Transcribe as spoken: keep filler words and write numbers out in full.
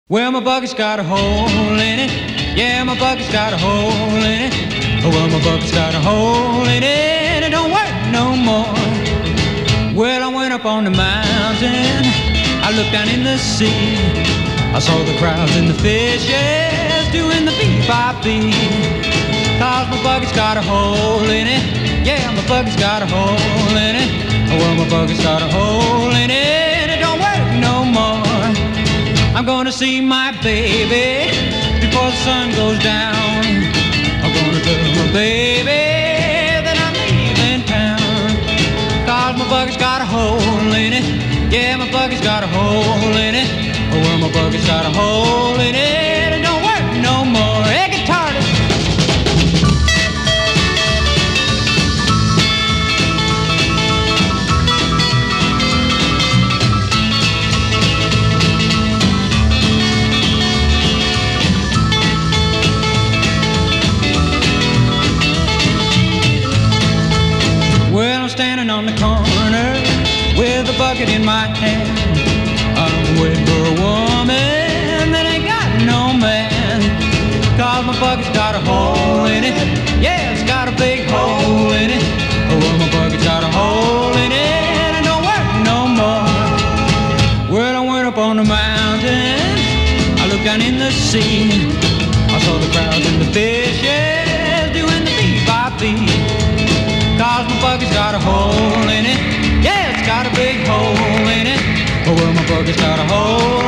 Well, my bucket's got a hole in it. Yeah, my bucket's got a hole in it. Oh, well, my bucket's got a hole in it. It don't work no more. Well, I went up on the mountain. I looked down in the sea. I saw the crowds and the fishes doing the beep-bop-beep. Cause my bucket's got a hole in it. Yeah, my bucket's got a hole in it. Oh, well, my bucket's got a hole in it. It don't work no more. I'm gonna see my baby before the sun goes down. I'm gonna tell my baby that I'm leaving town. Cause my bucket's got a hole in it. Yeah, my bucket's got a hole in it. Oh, well, my bucket's got a hole in it. It don't work no more. Hey, guitarist. Standing on the corner with a bucket in my hand. I'm waiting for a woman that ain't got no man. Cause my bucket's got a hole in it. Yeah, it's got a big hole in it. Oh, well, my bucket's got a hole in it. It don't work no more. Well, I went up on the mountain. I looked down in the sea. I saw the crowds and the fishes doing the beep-bop-beep. Cause my bucket's got a hole in it. Yeah, it's got a big hole in it. Oh, well, my bucket's got a hole